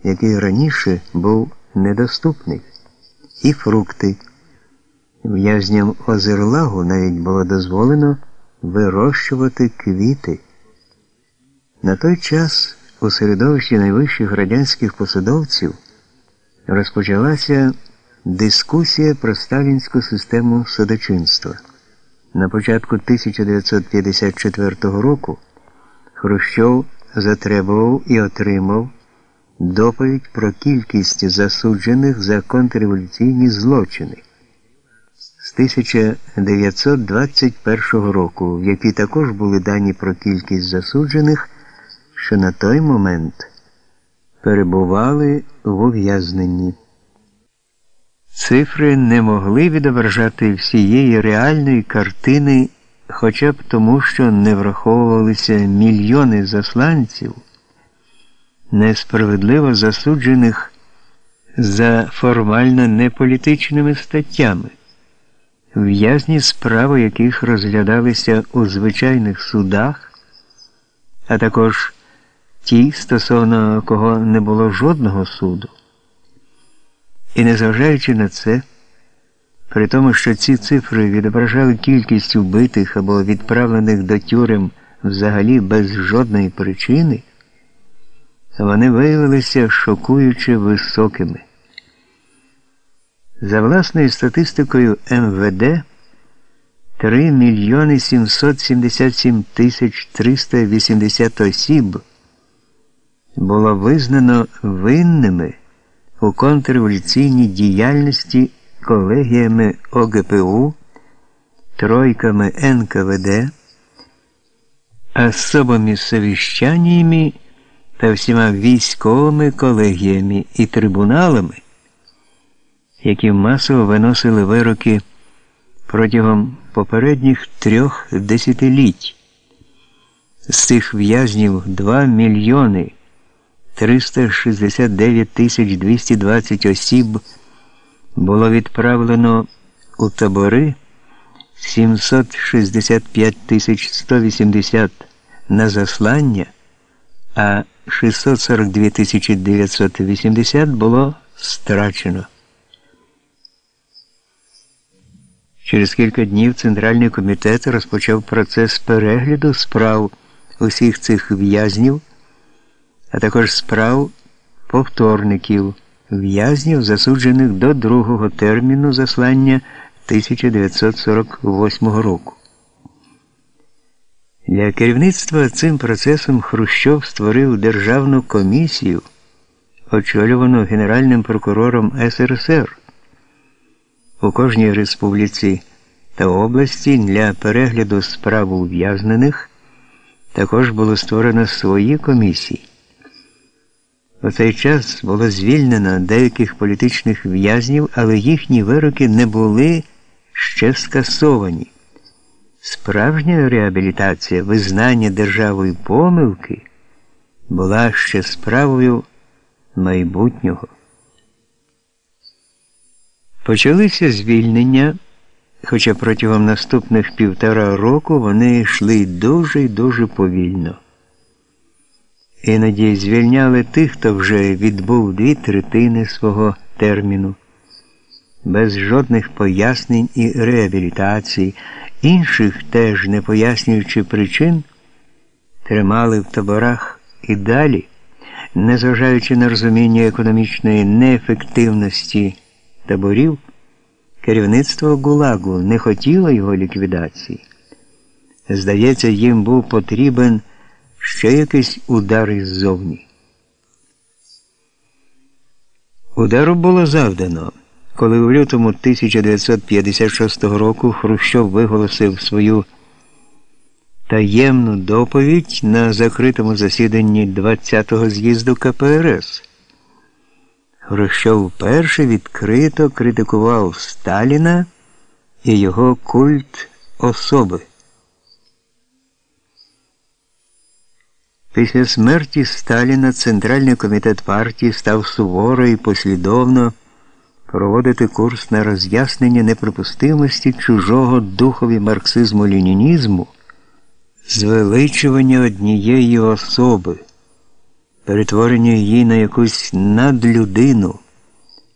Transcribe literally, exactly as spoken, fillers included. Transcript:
який раніше був недоступний, і фрукти. В'язням Озерлагу навіть було дозволено вирощувати квіти. На той час у середовищі найвищих радянських посадовців розпочалася дискусія про сталінську систему судочинства. На початку тисяча дев'ятсот п'ятдесят четвертого року Хрущов затребував і отримав доповідь про кількість засуджених за контрреволюційні злочини з тисяча дев'ятсот двадцять першого року, в якій також були дані про кількість засуджених, що на той момент перебували в ув'язненні. Цифри не могли відображати всієї реальної картини, хоча б тому, що не враховувалися мільйони засланців, несправедливо засуджених за формально неполітичними статтями, в'язні, справи яких розглядалися у звичайних судах, а також ті, стосовно кого не було жодного суду. І незважаючи на це, при тому, що ці цифри відображали кількість убитих або відправлених до тюрем взагалі без жодної причини, вони виявилися шокуюче високими. За власною статистикою ем ве де, три мільйони сімсот сімдесят сім тисяч триста вісімдесят осіб було визнано винними у контрреволюційній діяльності колегіями о ге пе у, тройками ен ка ве де, особами совіщаннями та всіма військовими колегіями і трибуналами, які масово виносили вироки протягом попередніх трьох десятиліть. З цих в'язнів два мільйони триста шістдесят дев'ять тисяч двісті двадцять осіб було відправлено у табори, сімсот шістдесят п'ять тисяч сто вісімдесят на заслання, а шістсот сорок дві тисячі дев'ятсот вісімдесят було страчено. Через кілька днів Центральний комітет розпочав процес перегляду справ усіх цих в'язнів, а також справ повторників, в'язнів, засуджених до другого терміну заслання тисяча дев'ятсот сорок восьмого року. Для керівництва цим процесом Хрущов створив Державну комісію, очолювану Генеральним прокурором ес ер ес ер. У кожній республіці та області для перегляду справ ув'язнених також було створено свої комісії. У цей час було звільнено деяких політичних в'язнів, але їхні вироки не були ще скасовані. Справжня реабілітація, визнання державою помилки була ще справою майбутнього. Почалися звільнення, хоча протягом наступних півтора року вони йшли дуже й дуже повільно. Іноді звільняли тих, хто вже відбув дві третини свого терміну, без жодних пояснень і реабілітацій, інших, теж не пояснюючи причин, тримали в таборах і далі, незважаючи на розуміння економічної неефективності таборів, керівництво ГУЛАГу не хотіло його ліквідації. Здається, їм був потрібен ще якийсь удар іззовні. Удару було завдано, коли у лютому тисяча дев'ятсот п'ятдесят шостого року Хрущов виголосив свою таємну доповідь на закритому засіданні двадцятого з'їзду ка пе ер ес. Хрущов вперше відкрито критикував Сталіна і його культ особи. Після смерті Сталіна Центральний комітет партії став суворо і послідовно проводити курс на роз'яснення неприпустимості чужого духові марксизму-ленінізму, звеличування однієї особи, перетворення її на якусь надлюдину,